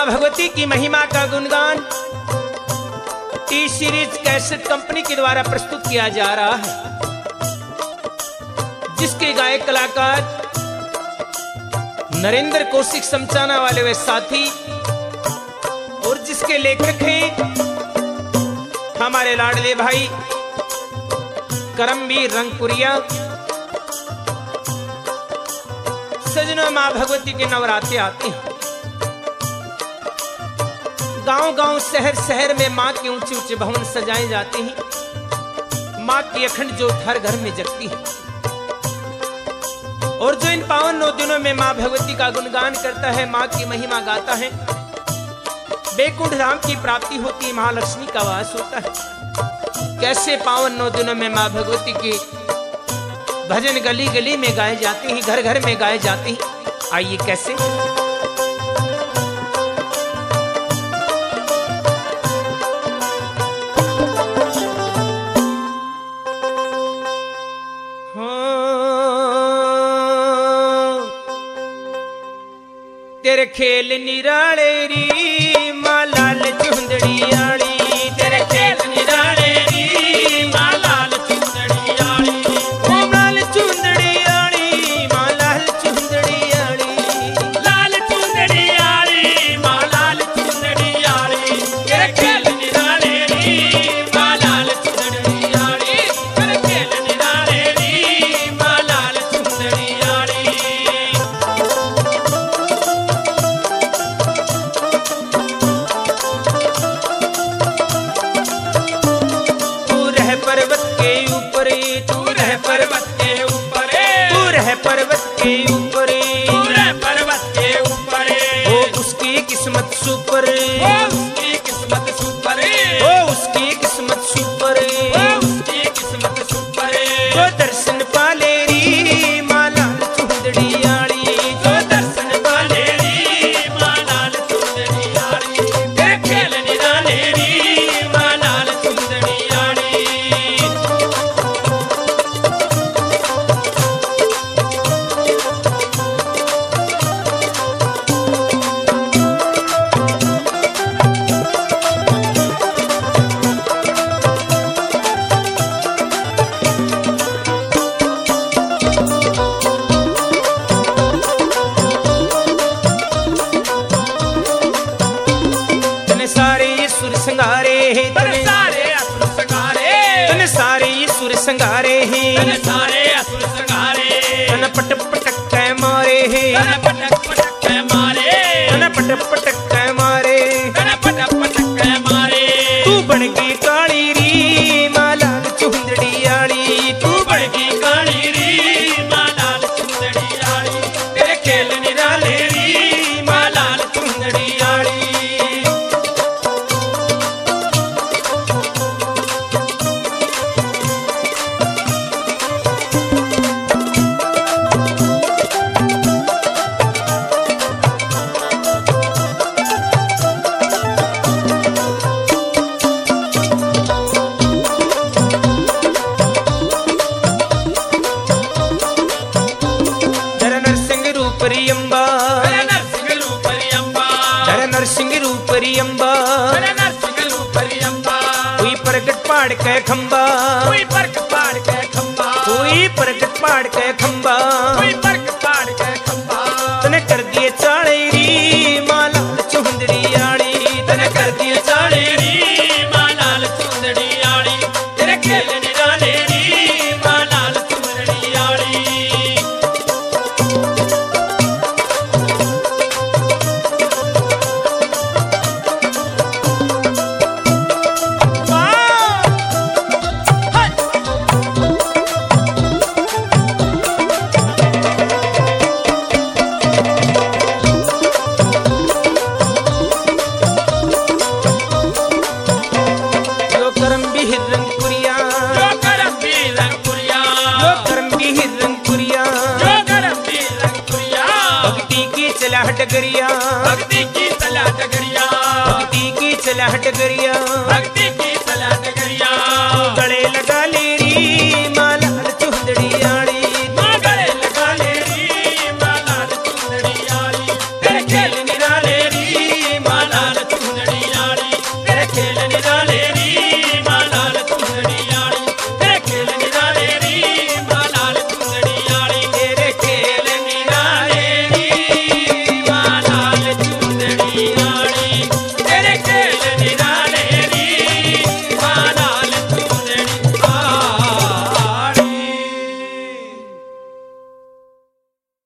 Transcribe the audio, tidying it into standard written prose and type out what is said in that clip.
भगवती की महिमा का गुणगान टी सीरीज कैसेट कंपनी के द्वारा प्रस्तुत किया जा रहा है, जिसके गायक कलाकार नरेंद्र कौशिक समचाना वाले वे साथी और जिसके लेखक हैं हमारे लाडले भाई करमवीर रंगपुरिया। सजनों, मां भगवती के नवरात्रे आते हैं। गांव गांव शहर शहर में मां के ऊंचे ऊंचे भवन सजाए जाते हैं। मां की अखंड ज्योत हर घर में जगती है। और जो इन पावन 9 दिनों में मां भगवती का गुणगान करता है, मां की महिमा गाता है, बैकुंठ धाम की प्राप्ति होती है, महालक्ष्मी का वास होता है। कैसे पावन 9 दिनों में मां भगवती के भजन गली गली में गाए जाते हैं, घर घर में गाए जाते हैं। आइए कैसे। तेरे खेल निराले री मां लाल चुंदड़ी आली, तेरे खेल निराले री मां लाल चुंदड़ी आली, ओ लाल चुंदड़ी आली मां लाल चुंदड़ी आली, लाल चुंदड़ी आली मां लाल चुंदड़ी आली, तेरे खेल निराले री मां लाल चुंदड़ी आली, तेरे खेल निराले री मां लाल चुंदड़ी आली। पर्वत के ऊपर तू रह, पर्वत के ऊपर तू रह, पर्वत के ऊपर तू रह, पर्वत के ऊपर ओ उसकी किस्मत सुपर, ओ उसकी किस्मत सुपर, ओ उसकी किस्मत सुपर, ओ उसकी किस्मत सुपर। जो दर्शन पाले री मां लाल चुंदड़ी आली, जो दर्शन पाले री मां लाल चुंदड़ी आली, तेरे खेल निराले री मां लाल चुंदड़ी आली। संगारे हैं, तन सारे असुर संगारे, तन पटक पटक के मारे हैं, तन पटक पटक के मारे, तन पटक पटक के मारे, तन पटक पटक के मारे। तू बन गई काली री मां लाल चुंदड़ी आली, तू बन गई काली री मां लाल चुंदड़ी आली, तेरे खेल निराले री मां लाल चुंदड़ी आली। पाड़ के खंबा, कोई परक पाड़ के खंबा, कोई परक पाड़ के खंबा, कोई परक पाड़ के खंबा। तने कर दिए चाले री मां लाल चुंदड़ी आली, तने कर दिए चाले री मां लाल चुंदड़ी आली, तेरे खेल निराले री मां लाल चुंदड़ी आली। डगरिया भक्ति की चला डगरिया, भक्ति की चला डगरिया, भक्ति की चला डगरिया। गले लगा ले